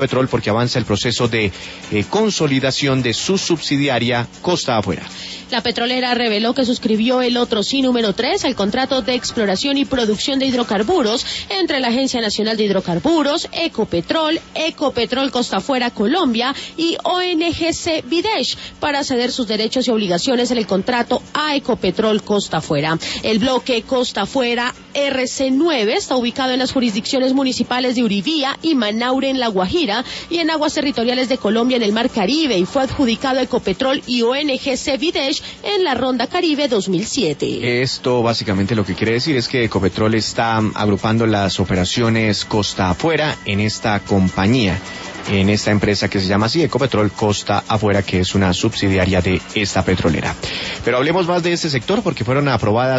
Petrol porque avanza el proceso de consolidación de su subsidiaria Costa Afuera. La petrolera reveló que suscribió el otro sí número 3 al contrato de exploración y producción de hidrocarburos entre la Agencia Nacional de Hidrocarburos, Ecopetrol Costa Afuera Colombia y ONGC Videsh para ceder sus derechos y obligaciones en el contrato a Ecopetrol Costa Afuera. El bloque Costa Afuera RC9 está ubicado en las jurisdicciones municipales de Uribía y Manaure en La Guajira y en aguas territoriales de Colombia en el Mar Caribe y fue adjudicado a Ecopetrol y ONGC Videsh en la Ronda Caribe 2007. Esto básicamente lo que quiere decir es que Ecopetrol está agrupando las operaciones Costa Afuera en esta compañía, en esta empresa que se llama así, Ecopetrol Costa Afuera, que es una subsidiaria de esta petrolera. Pero hablemos más de este sector porque fueron aprobadas